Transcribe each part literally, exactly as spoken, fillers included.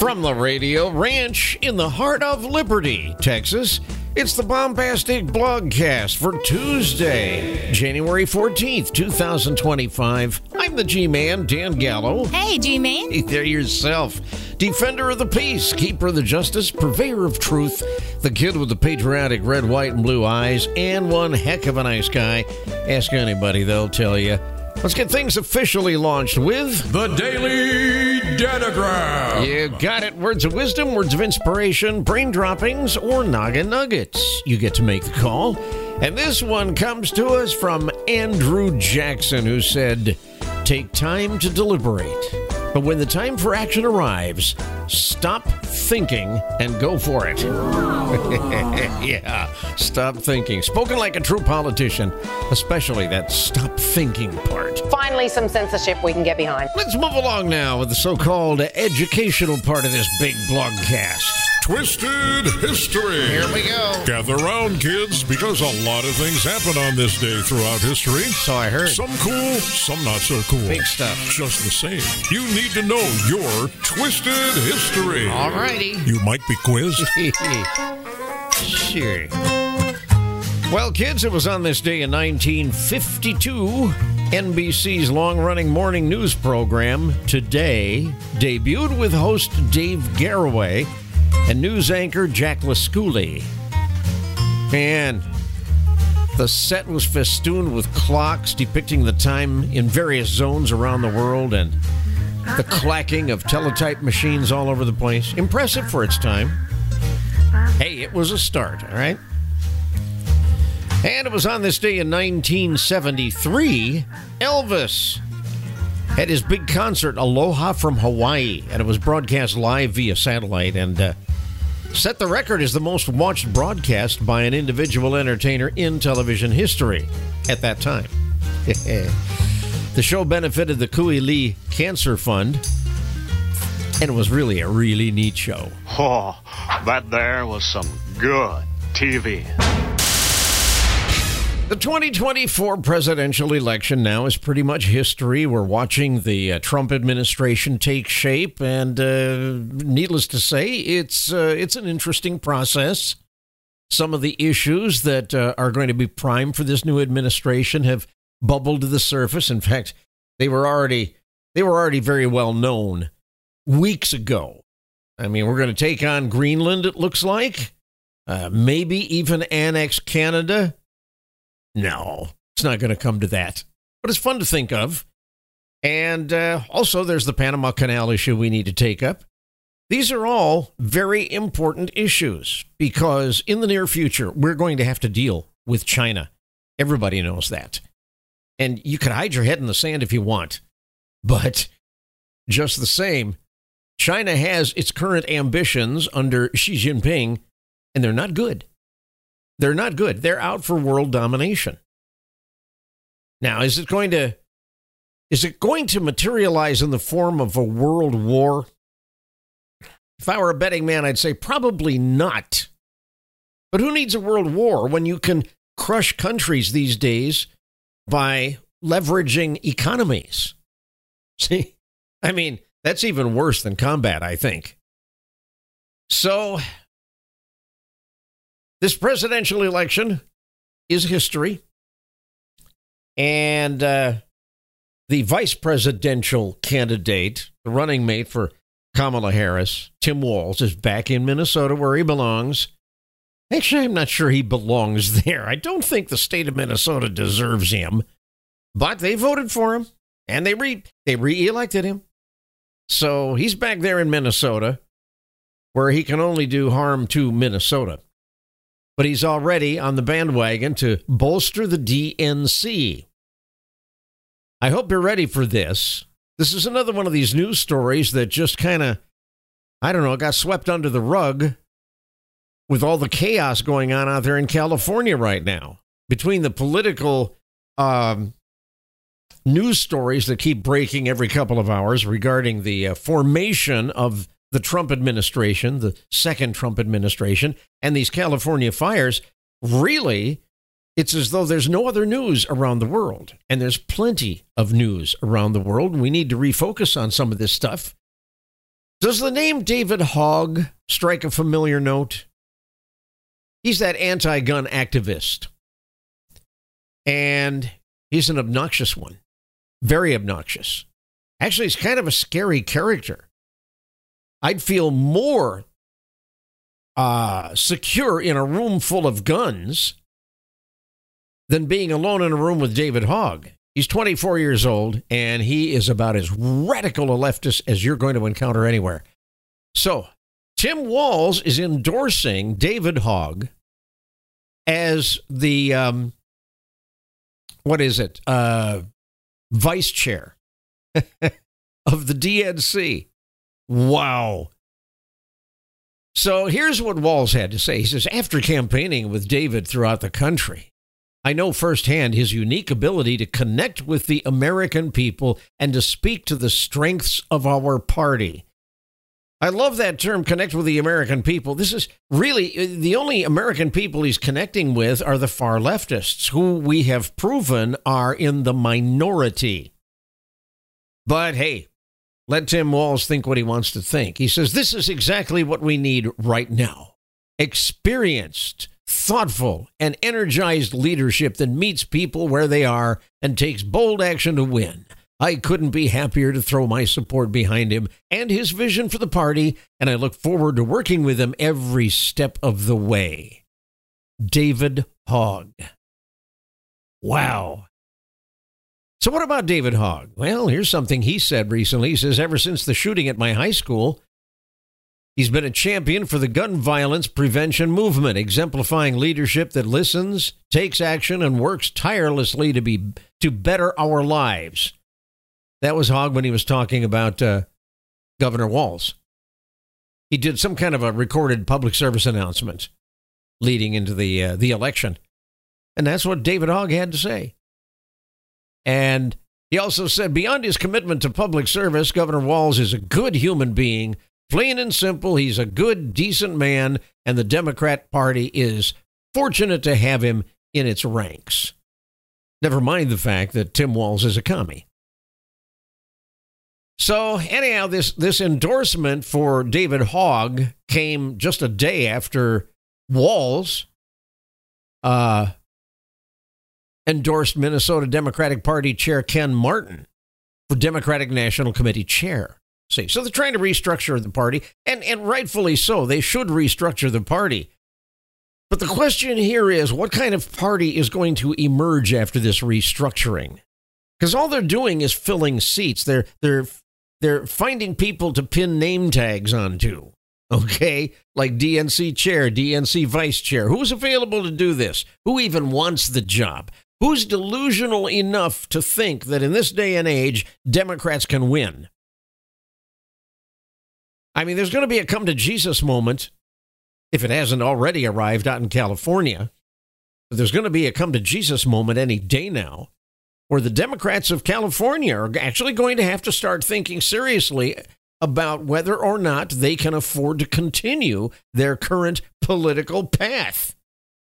From the Radio Ranch in the heart of Liberty, Texas, it's the Bombastic Blogcast for Tuesday, January fourteenth, twenty twenty-five. I'm the G-Man, Dan Gallo. Hey, G-Man. Hey there yourself. Defender of the peace, keeper of the justice, purveyor of truth, the kid with the patriotic red, white, and blue eyes, and one heck of a nice guy. Ask anybody, they'll tell you. Let's get things officially launched with the Daily Datagram. You got it. Words of wisdom, words of inspiration, brain droppings, or noggin nuggets. You get to make the call. And this one comes to us from Andrew Jackson, who said, "Take time to deliberate. But when the time for action arrives, stop thinking and go for it." Yeah, stop thinking. Spoken like a true politician, especially that stop thinking part. Finally, some censorship we can get behind. Let's move along now with the so-called educational part of this big blogcast. Twisted History. Here we go. Gather round, kids, because a lot of things happen on this day throughout history. So I heard. Some cool, some not so cool. Big stuff. Just the same, you need to know your Twisted History. All righty. You might be quizzed. Sure. Well, kids, it was on this day in nineteen fifty-two, N B C's long-running morning news program, Today, debuted with host Dave Garroway and news anchor Jack Lasculi. Man, the set was festooned with clocks depicting the time in various zones around the world and the clacking of teletype machines all over the place. Impressive for its time. Hey, it was a start, all right? And it was on this day in nineteen seventy-three, Elvis had his big concert, Aloha from Hawaii, and it was broadcast live via satellite and uh, set the record as the most watched broadcast by an individual entertainer in television history at that time. The show benefited the Kui Lee Cancer Fund, and it was really a really neat show. Oh, that there was some good T V. The twenty twenty-four presidential election now is pretty much history. We're watching the uh, Trump administration take shape, and uh, needless to say, it's uh, it's an interesting process. Some of the issues that uh, are going to be prime for this new administration have bubbled to the surface. In fact, they were already they were already very well known weeks ago. I mean, we're going to take on Greenland, it looks like. Uh, maybe even annex Canada. No, it's not going to come to that. But it's fun to think of. And uh, also, there's the Panama Canal issue we need to take up. These are all very important issues because in the near future, we're going to have to deal with China. Everybody knows that. And you can hide your head in the sand if you want. But just the same, China has its current ambitions under Xi Jinping, and they're not good. They're not good. They're out for world domination. Now, is it going to is it going to materialize in the form of a world war? If I were a betting man, I'd say probably not. But who needs a world war when you can crush countries these days by leveraging economies? See, I mean, that's even worse than combat, I think. So, this presidential election is history, and uh, the vice presidential candidate, the running mate for Kamala Harris, Tim Walz, is back in Minnesota where he belongs. Actually, I'm not sure he belongs there. I don't think the state of Minnesota deserves him, but they voted for him, and they re they re-elected him. So he's back there in Minnesota where he can only do harm to Minnesota. But he's already on the bandwagon to bolster the D N C. I hope you're ready for this. This is another one of these news stories that just kind of, I don't know, got swept under the rug with all the chaos going on out there in California right now. Between the political um, news stories that keep breaking every couple of hours regarding the uh, formation of the Trump administration, the second Trump administration, and these California fires, really, it's as though there's no other news around the world. And there's plenty of news around the world. And we need to refocus on some of this stuff. Does the name David Hogg strike a familiar note? He's that anti-gun activist. And he's an obnoxious one. Very obnoxious. Actually, he's kind of a scary character. I'd feel more uh, secure in a room full of guns than being alone in a room with David Hogg. He's twenty-four years old, and he is about as radical a leftist as you're going to encounter anywhere. So, Tim Walz is endorsing David Hogg as the, um, what is it, uh, vice chair of the D N C. Wow. So here's what Walz had to say. He says, after campaigning with David throughout the country, I know firsthand his unique ability to connect with the American people and to speak to the strengths of our party. I love that term, connect with the American people. This is really the only American people he's connecting with are the far leftists, who we have proven are in the minority. But hey, let Tim Walz think what he wants to think. He says, this is exactly what we need right now. Experienced, thoughtful, and energized leadership that meets people where they are and takes bold action to win. I couldn't be happier to throw my support behind him and his vision for the party, and I look forward to working with him every step of the way. David Hogg. Wow. So what about David Hogg? Well, here's something he said recently. He says, ever since the shooting at my high school, he's been a champion for the gun violence prevention movement, exemplifying leadership that listens, takes action, and works tirelessly to be to better our lives. That was Hogg when he was talking about uh, Governor Walz. He did some kind of a recorded public service announcement leading into the uh, the election. And that's what David Hogg had to say. And he also said, beyond his commitment to public service, Governor Walz is a good human being. Plain and simple, he's a good, decent man, and the Democrat Party is fortunate to have him in its ranks. Never mind the fact that Tim Walz is a commie. So anyhow, this, this endorsement for David Hogg came just a day after Walz uh, endorsed Minnesota Democratic Party Chair Ken Martin for Democratic National Committee Chair. See, so they're trying to restructure the party, and, and rightfully so. They should restructure the party. But the question here is, what kind of party is going to emerge after this restructuring? Because all they're doing is filling seats. They're they're they're finding people to pin name tags onto. Okay, like D N C chair, D N C vice chair. Who's available to do this? Who even wants the job? Who's delusional enough to think that in this day and age, Democrats can win? I mean, there's going to be a come to Jesus moment, if it hasn't already arrived out in California. But there's going to be a come to Jesus moment any day now, where the Democrats of California are actually going to have to start thinking seriously about whether or not they can afford to continue their current political path.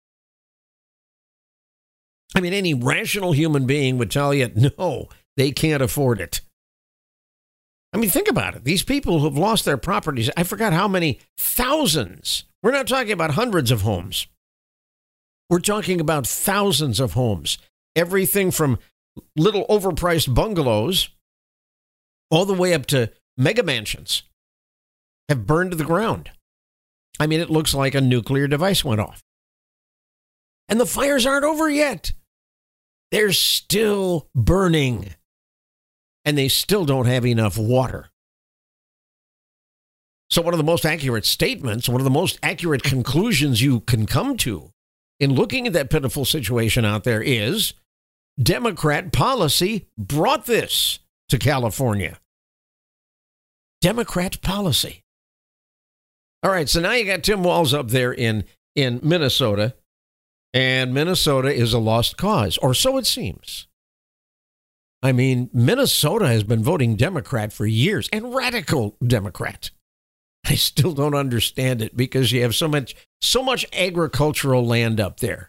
I mean, any rational human being would tell you, no, they can't afford it. I mean, think about it. These people who have lost their properties, I forgot how many thousands. We're not talking about hundreds of homes. We're talking about thousands of homes. Everything from little overpriced bungalows all the way up to mega mansions have burned to the ground. I mean, it looks like a nuclear device went off. And the fires aren't over yet. They're still burning. And they still don't have enough water. So one of the most accurate statements, one of the most accurate conclusions you can come to in looking at that pitiful situation out there is Democrat policy brought this to California. Democrat policy. All right, so now you got Tim Walz up there in, in Minnesota, and Minnesota is a lost cause, or so it seems. I mean, Minnesota has been voting Democrat for years, and radical Democrat. I still don't understand it because you have so much, so much agricultural land up there.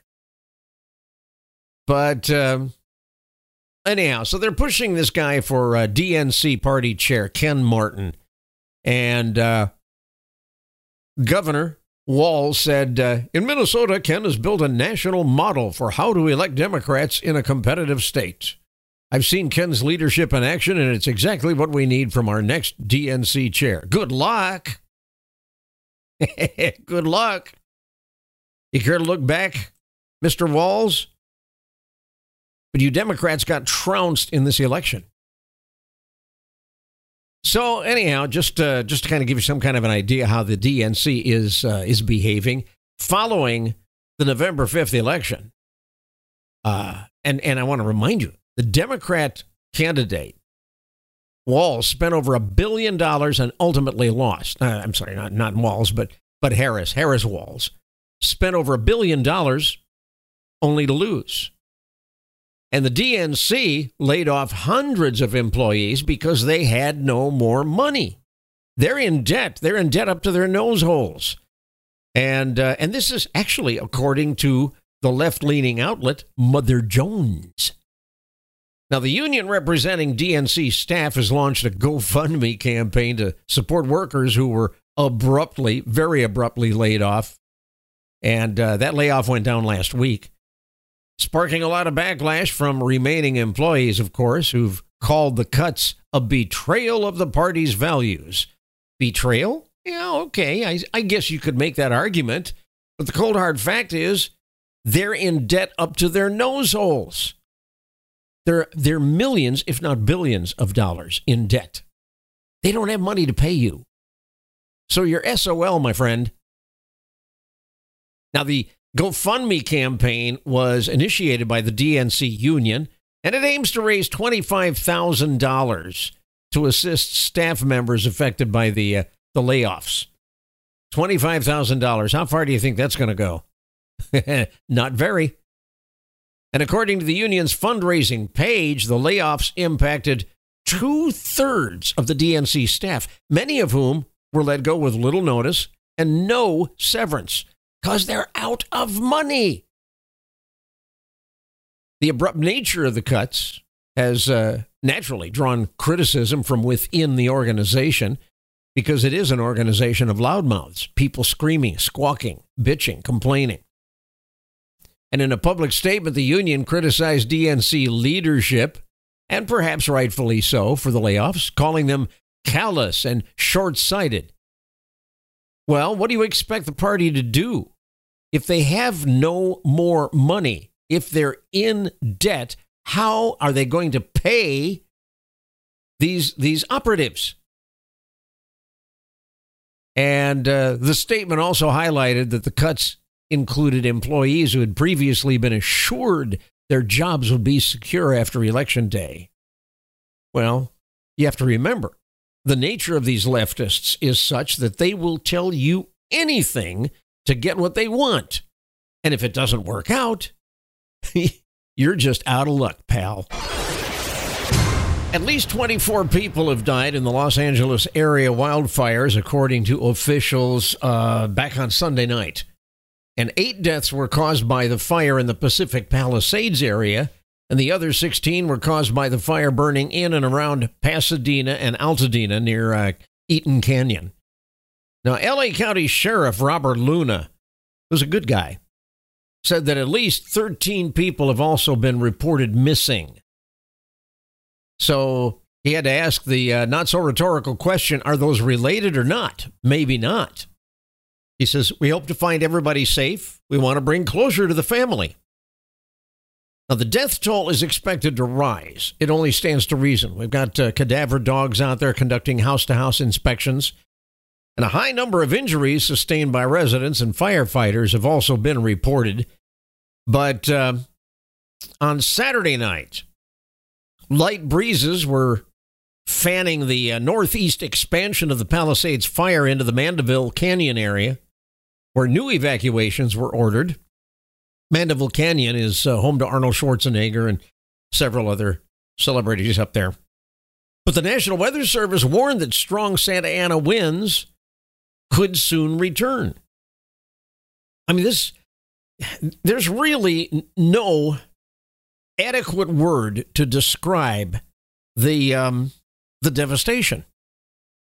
But um, anyhow, so they're pushing this guy for uh, D N C party chair, Ken Martin. And uh, Governor Walz said, uh, in Minnesota, Ken has built a national model for how to elect Democrats in a competitive state. I've seen Ken's leadership in action, and it's exactly what we need from our next D N C chair. Good luck. Good luck. You care to look back, Mister Walz? But you Democrats got trounced in this election. So anyhow, just uh, just to kind of give you some kind of an idea how the D N C is uh, is behaving following the November fifth election. Uh, and, and I want to remind you, the Democrat candidate, Walz, spent over a billion dollars and ultimately lost. Uh, I'm sorry, not, not Walz, but, but Harris, Harris Walz, spent over a billion dollars only to lose. And the D N C laid off hundreds of employees because they had no more money. They're in debt. They're in debt up to their nose holes. And uh, and this is actually according to the left-leaning outlet, Mother Jones. Now, the union representing D N C staff has launched a GoFundMe campaign to support workers who were abruptly, very abruptly laid off. And uh, that layoff went down last week, sparking a lot of backlash from remaining employees, of course, who've called the cuts a betrayal of the party's values. Betrayal? Yeah, okay, I, I guess you could make that argument. But the cold hard fact is they're in debt up to their nose holes. They're, they're millions, if not billions, of dollars in debt. They don't have money to pay you. So you're S O L, my friend. Now, the GoFundMe campaign was initiated by the D N C union, and it aims to raise twenty-five thousand dollars to assist staff members affected by the uh, the layoffs. twenty-five thousand dollars. How far do you think that's going to go? Not very. And according to the union's fundraising page, the layoffs impacted two-thirds of the D N C staff, many of whom were let go with little notice and no severance, because they're out of money. The abrupt nature of the cuts has uh, naturally drawn criticism from within the organization, because it is an organization of loudmouths, people screaming, squawking, bitching, complaining. And in a public statement, the union criticized D N C leadership, and perhaps rightfully so, for the layoffs, calling them callous and short-sighted. Well, what do you expect the party to do? If they have no more money, if they're in debt, how are they going to pay these, these operatives? And uh, the statement also highlighted that the cuts included employees who had previously been assured their jobs would be secure after Election Day. Well, you have to remember, the nature of these leftists is such that they will tell you anything to get what they want. And if it doesn't work out, you're just out of luck, pal. At least twenty-four people have died in the Los Angeles area wildfires, according to officials uh, back on Sunday night. And eight deaths were caused by the fire in the Pacific Palisades area, and the other sixteen were caused by the fire burning in and around Pasadena and Altadena near uh, Eaton Canyon. Now, L A County Sheriff Robert Luna, who's a good guy, said that at least thirteen people have also been reported missing. So he had to ask the uh, not-so-rhetorical question, are those related or not? Maybe not. He says, we hope to find everybody safe. We want to bring closure to the family. Now, the death toll is expected to rise. It only stands to reason. We've got uh, cadaver dogs out there conducting house-to-house inspections. And a high number of injuries sustained by residents and firefighters have also been reported. But uh, on Saturday night, light breezes were fanning the uh, northeast expansion of the Palisades fire into the Mandeville Canyon area, where new evacuations were ordered. Mandeville Canyon is uh, home to Arnold Schwarzenegger and several other celebrities up there. But the National Weather Service warned that strong Santa Ana winds could soon return. I mean, this, there's really no adequate word to describe the um, the devastation.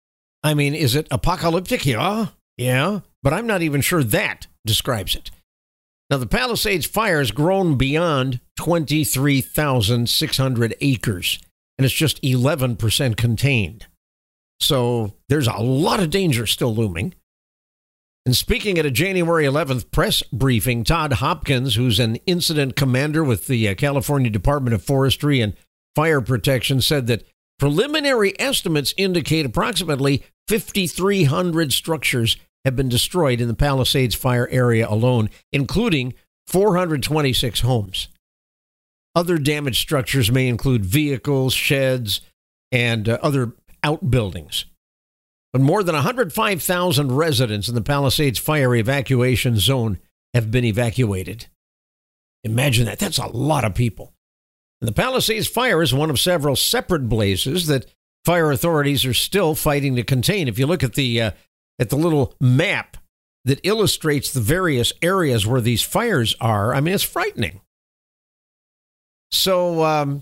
I mean, is it apocalyptic? Yeah, yeah, but I'm not even sure that describes it. Now, the Palisades fire has grown beyond twenty-three thousand six hundred acres, and it's just eleven percent contained. So there's a lot of danger still looming. And speaking at a January eleventh press briefing, Todd Hopkins, who's an incident commander with the uh, California Department of Forestry and Fire Protection, said that preliminary estimates indicate approximately fifty-three hundred structures have been destroyed in the Palisades fire area alone, including four hundred twenty-six homes. Other damaged structures may include vehicles, sheds, and uh, other outbuildings. But more than one hundred five thousand residents in the Palisades fire evacuation zone have been evacuated. Imagine that. That's a lot of people. And the Palisades fire is one of several separate blazes that fire authorities are still fighting to contain. If you look at the uh, at the little map that illustrates the various areas where these fires are, I mean, it's frightening. So, um,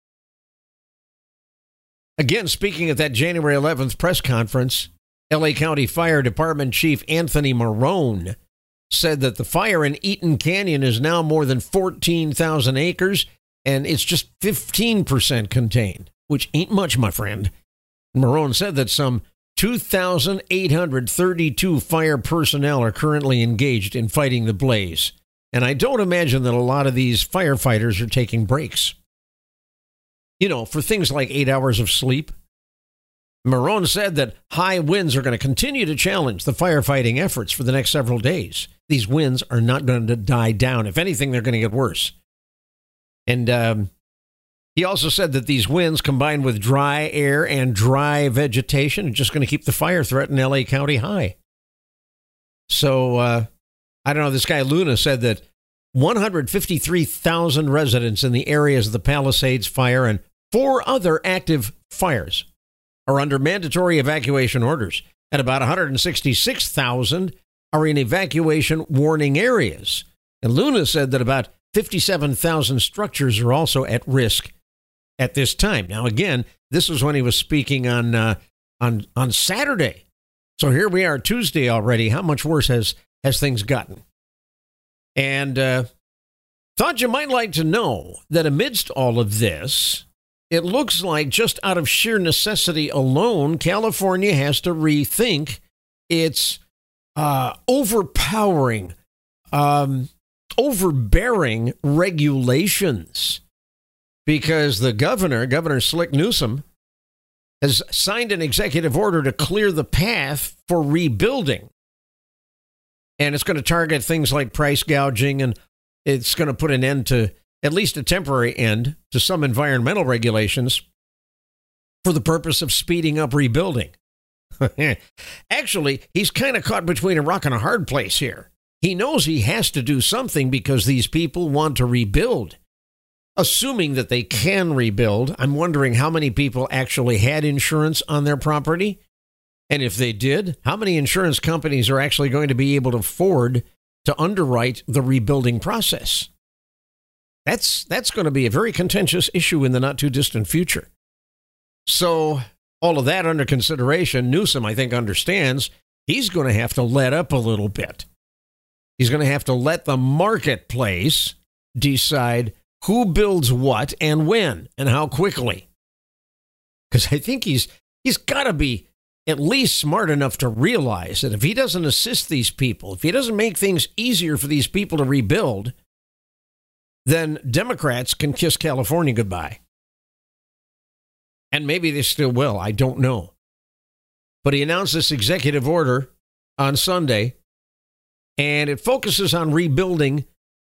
again, speaking at that January eleventh press conference, L A County Fire Department Chief Anthony Marone said that the fire in Eaton Canyon is now more than fourteen thousand acres, and it's just fifteen percent contained, which ain't much, my friend. Marone said that some two thousand eight hundred thirty-two fire personnel are currently engaged in fighting the blaze, and I don't imagine that a lot of these firefighters are taking breaks. You know, for things like eight hours of sleep. Marone said that high winds are going to continue to challenge the firefighting efforts for the next several days. These winds are not going to die down. If anything, they're going to get worse. And um, he also said that these winds, combined with dry air and dry vegetation, are just going to keep the fire threat in L A County high. So, uh, I don't know, this guy Luna said that one hundred fifty-three thousand residents in the areas of the Palisades fire and four other active fires are under mandatory evacuation orders, and about one hundred sixty-six thousand are in evacuation warning areas. And Luna said that about fifty-seven thousand structures are also at risk at this time. Now, again, this was when he was speaking on uh, on on Saturday. So here we are, Tuesday already. How much worse has has things gotten? And uh, thought you might like to know that amidst all of this, it looks like just out of sheer necessity alone, California has to rethink its uh, overpowering, um, overbearing regulations. Because the governor, Governor Slick Newsom, has signed an executive order to clear the path for rebuilding. And it's going to target things like price gouging, and it's going to put an end to, at least a temporary end, to some environmental regulations for the purpose of speeding up rebuilding. Actually, he's kind of caught between a rock and a hard place here. He knows he has to do something because these people want to rebuild. Assuming that they can rebuild, I'm wondering how many people actually had insurance on their property. And if they did, how many insurance companies are actually going to be able to afford to underwrite the rebuilding process? That's that's going to be a very contentious issue in the not too distant future. So all of that under consideration, Newsom, I think, understands he's going to have to let up a little bit. He's going to have to let the marketplace decide who builds what and when and how quickly. Because I think he's he's got to be at least smart enough to realize that if he doesn't assist these people, if he doesn't make things easier for these people to rebuild, then Democrats can kiss California goodbye. And maybe they still will. I don't know. But he announced this executive order on Sunday, and it focuses on rebuilding.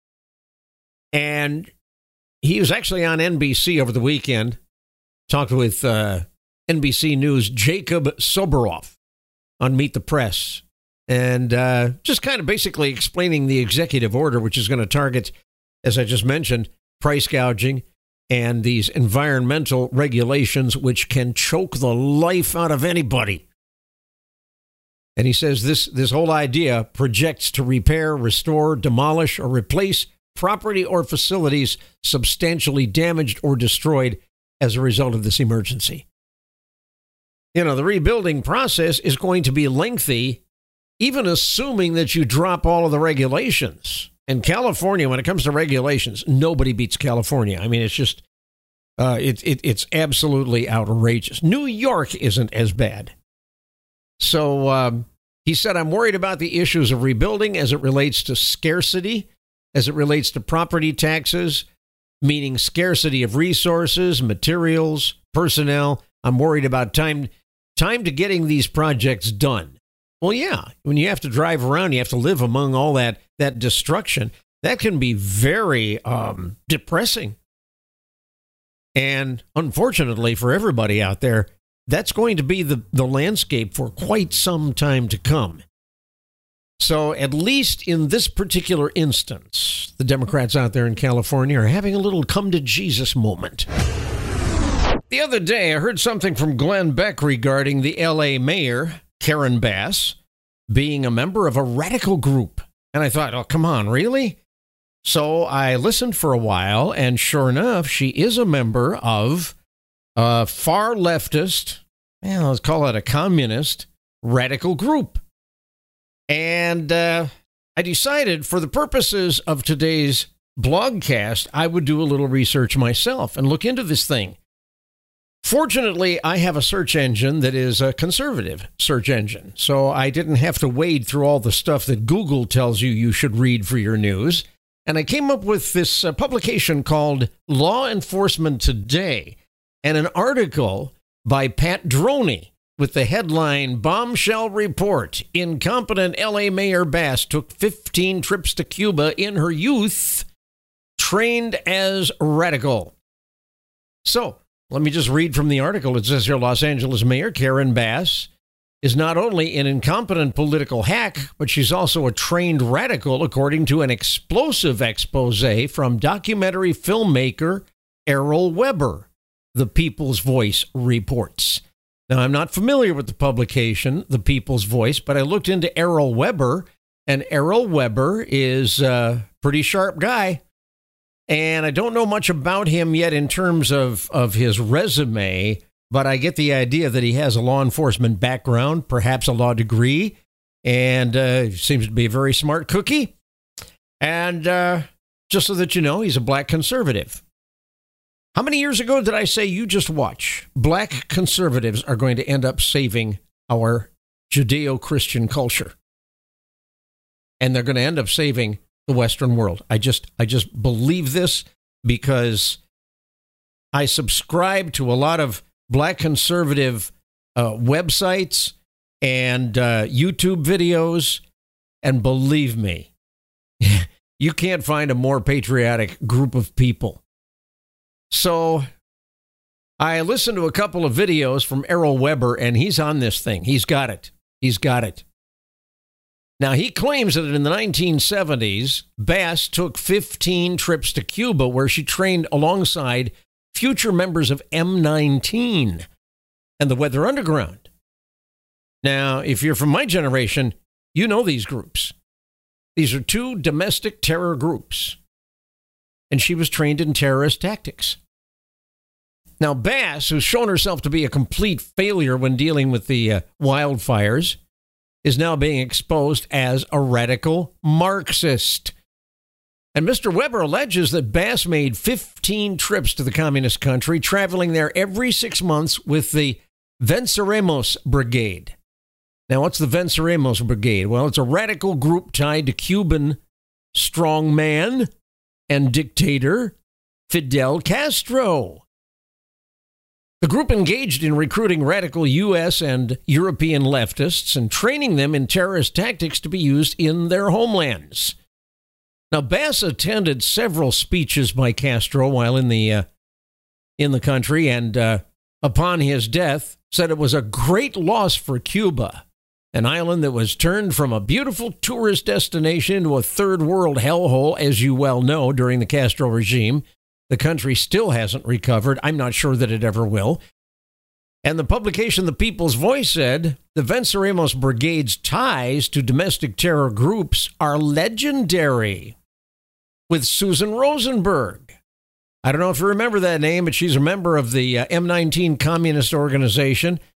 And he was actually on N B C over the weekend, talked with uh, N B C News' Jacob Soboroff on Meet the Press, and uh, just kind of basically explaining the executive order, which is going to target, as I just mentioned, price gouging and these environmental regulations, which can choke the life out of anybody. And he says this, this whole idea projects to repair, restore, demolish, or replace property or facilities substantially damaged or destroyed as a result of this emergency. you know, the rebuilding process is going to be lengthy, even assuming that you drop all of the regulations. And California, when it comes to regulations, nobody beats California. I mean, it's just, uh, it, it, it's absolutely outrageous. New York isn't as bad. So um, he said, I'm worried about the issues of rebuilding as it relates to scarcity, as it relates to property taxes, meaning scarcity of resources, materials, personnel. I'm worried about time, time to getting these projects done. Well, yeah, when you have to drive around, you have to live among all that, that destruction. That can be very um, depressing. And unfortunately for everybody out there, that's going to be the, the landscape for quite some time to come. So at least in this particular instance, the Democrats out there in California are having a little come to Jesus moment. The other day, I heard something from Glenn Beck regarding the L A mayor, Karen Bass, being a member of a radical group. And I thought, oh, come on, really? So I listened for a while, and sure enough, she is a member of a far leftist, well, let's call it a communist, radical group. And uh, I decided for the purposes of today's blogcast, I would do a little research myself and look into this thing. Fortunately, I have a search engine that is a conservative search engine, so I didn't have to wade through all the stuff that Google tells you you should read for your news. And I came up with this uh, publication called Law Enforcement Today, and an article by Pat Droney with the headline, Bombshell Report, Incompetent L A Mayor Bass took fifteen trips to Cuba in her youth, trained as radical. So, let me just read from the article. It says here, Los Angeles Mayor Karen Bass is not only an incompetent political hack, but she's also a trained radical, according to an explosive expose from documentary filmmaker Errol Weber, The People's Voice reports. Now, I'm not familiar with the publication, The People's Voice, but I looked into Errol Weber, and Errol Weber is a pretty sharp guy. And I don't know much about him yet in terms of, of his resume, but I get the idea that he has a law enforcement background, perhaps a law degree, and uh, seems to be a very smart cookie. And uh, just so that you know, he's a black conservative. How many years ago did I say, you just watch? Black conservatives are going to end up saving our Judeo-Christian culture. And they're going to end up saving the Western world. I just, I just believe this because I subscribe to a lot of black conservative uh, websites and uh, YouTube videos, and believe me, you can't find a more patriotic group of people. So I listened to a couple of videos from Errol Weber, and he's on this thing. He's got it. He's got it. Now, he claims that in the nineteen seventies, Bass took fifteen trips to Cuba, where she trained alongside future members of M nineteen and the Weather Underground. Now, if you're from my generation, you know these groups. These are two domestic terror groups. And she was trained in terrorist tactics. Now, Bass, who's shown herself to be a complete failure when dealing with the uh, wildfires, is now being exposed as a radical Marxist. And Mister Weber alleges that Bass made fifteen trips to the communist country, traveling there every six months with the Venceremos Brigade. Now, what's the Venceremos Brigade? Well, it's a radical group tied to Cuban strongman and dictator Fidel Castro. The group engaged in recruiting radical U S and European leftists and training them in terrorist tactics to be used in their homelands. Now, Bass attended several speeches by Castro while in the uh, in the country, and uh, upon his death, said it was a great loss for Cuba, an island that was turned from a beautiful tourist destination into a third world hellhole, as you well know, during the Castro regime. The country still hasn't recovered. I'm not sure that it ever will. And the publication The People's Voice said the Venceremos Brigade's ties to domestic terror groups are legendary. With Susan Rosenberg. I don't know if you remember that name, but she's a member of the uh, M nineteen Communist Organization,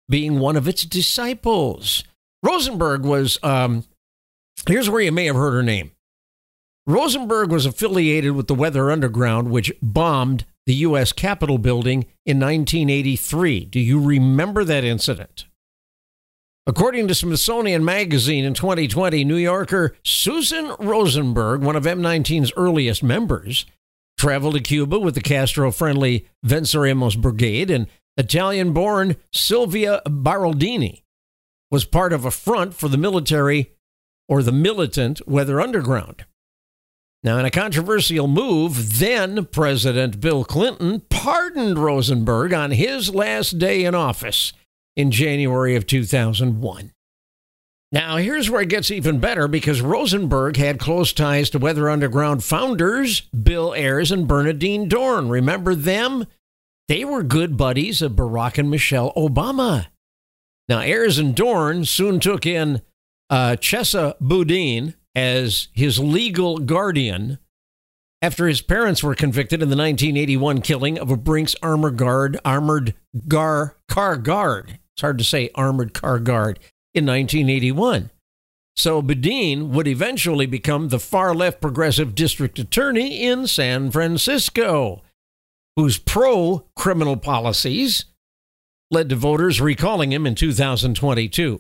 being one of its disciples. Rosenberg was, um, here's where you may have heard her name. Rosenberg was affiliated with the Weather Underground, which bombed the U S Capitol building in nineteen eighty-three. Do you remember that incident? According to Smithsonian Magazine in twenty twenty, New Yorker Susan Rosenberg, one of M nineteen's earliest members, traveled to Cuba with the Castro-friendly Venceremos Brigade, and Italian-born Silvia Baraldini was part of a front for the military or the militant Weather Underground. Now, in a controversial move, then President Bill Clinton pardoned Rosenberg on his last day in office in January of two thousand one. Now, here's where it gets even better, because Rosenberg had close ties to Weather Underground founders Bill Ayers and Bernardine Dohrn. Remember them? They were good buddies of Barack and Michelle Obama. Now, Ayers and Dohrn soon took in uh, Chesa Boudin as his legal guardian after his parents were convicted in the nineteen eighty-one killing of a Brinks armored guard, armored gar, car guard. It's hard to say armored car guard in nineteen eighty-one. So Boudin would eventually become the far-left progressive district attorney in San Francisco, whose pro-criminal policies led to voters recalling him in two thousand twenty-two.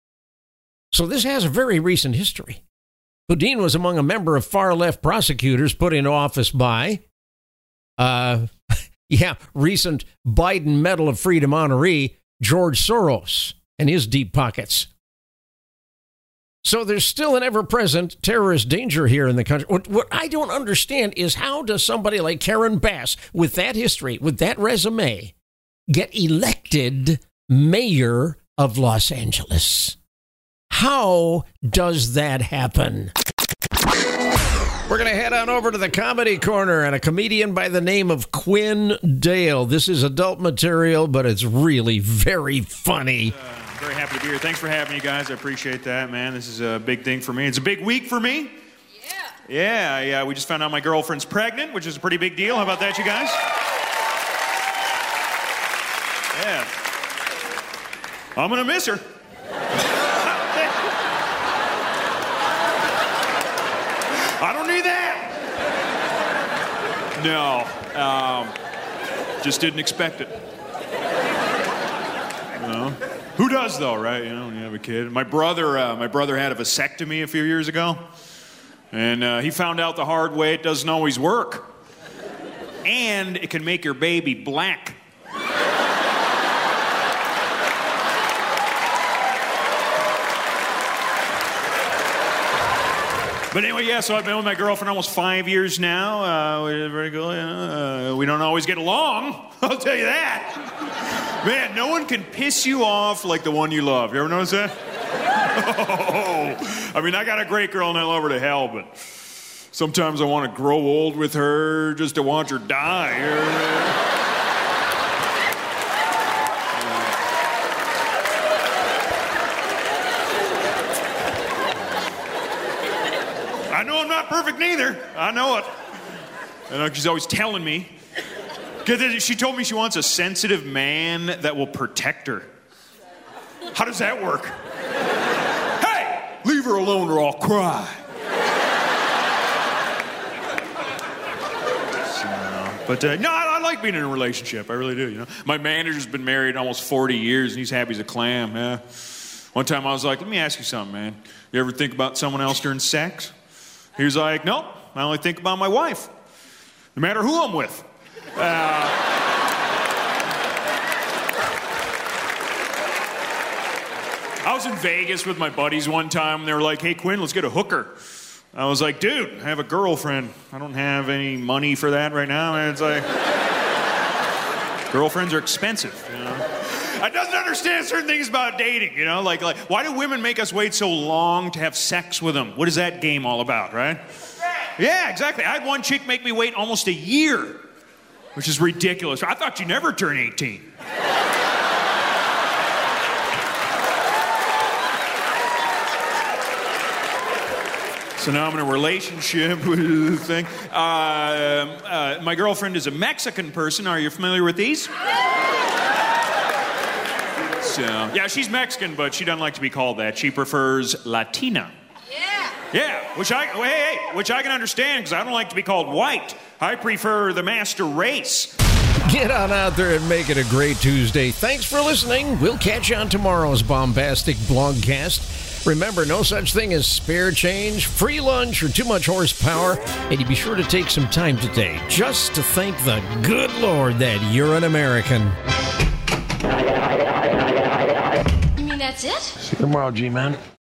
So this has a very recent history. Boudin was among a member of far-left prosecutors put into office by, uh, yeah, recent Biden Medal of Freedom honoree George Soros and his deep pockets. So there's still an ever-present terrorist danger here in the country. What, what I don't understand is, how does somebody like Karen Bass, with that history, with that resume, get elected mayor of Los Angeles? How does that happen? We're going to head on over to the Comedy Corner and a comedian by the name of Quinn Dale. This is adult material, but it's really very funny. Uh, very happy to be here. Thanks for having me, guys. I appreciate that, man. This is a big thing for me. It's a big week for me. Yeah. Yeah, yeah. We just found out my girlfriend's pregnant, which is a pretty big deal. How about that, you guys? Yeah. I'm going to miss her. I don't need that. No, um, just didn't expect it. You know? Who does though, right? You know, when you have a kid. My brother, uh, my brother had a vasectomy a few years ago, and uh, he found out the hard way it doesn't always work, and it can make your baby black. But anyway, yeah, so I've been with my girlfriend almost five years now. Uh, we're very cool. Uh, we don't always get along, I'll tell you that. Man, no one can piss you off like the one you love. You ever notice that? Oh, I mean, I got a great girl and I love her to hell, but sometimes I want to grow old with her just to watch her die. I know I'm not perfect neither. I know it. I know she's always telling me. Because she told me she wants a sensitive man that will protect her. How does that work? Hey, leave her alone or I'll cry. So, but uh, no, I, I like being in a relationship. I really do. You know, my manager's been married almost forty years, and he's happy as a clam. Yeah. One time I was like, "Let me ask you something, man. You ever think about someone else during sex?" He was like, "Nope, I only think about my wife, no matter who I'm with." Uh, I was in Vegas with my buddies one time, and they were like, "Hey, Quinn, let's get a hooker." I was like, "Dude, I have a girlfriend. I don't have any money for that right now." And it's like, girlfriends are expensive, you know? I doesn't understand certain things about dating, you know? Like, like, why do women make us wait so long to have sex with them? What is that game all about, right? Yeah, exactly. I had one chick make me wait almost a year, which is ridiculous. I thought you never turn eighteen. So now I'm in a relationship with the thing. Uh, uh, my girlfriend is a Mexican person. Are you familiar with these? So, yeah, she's Mexican, but she doesn't like to be called that. She prefers Latina. Yeah. Yeah, which I, hey, hey, which I can understand, because I don't like to be called white. I prefer the master race. Get on out there and make it a great Tuesday. Thanks for listening. We'll catch you on tomorrow's bombastic blogcast. Remember, no such thing as spare change, free lunch, or too much horsepower. And you be sure to take some time today just to thank the good Lord that you're an American. You mean that's it? See you tomorrow, G-Man.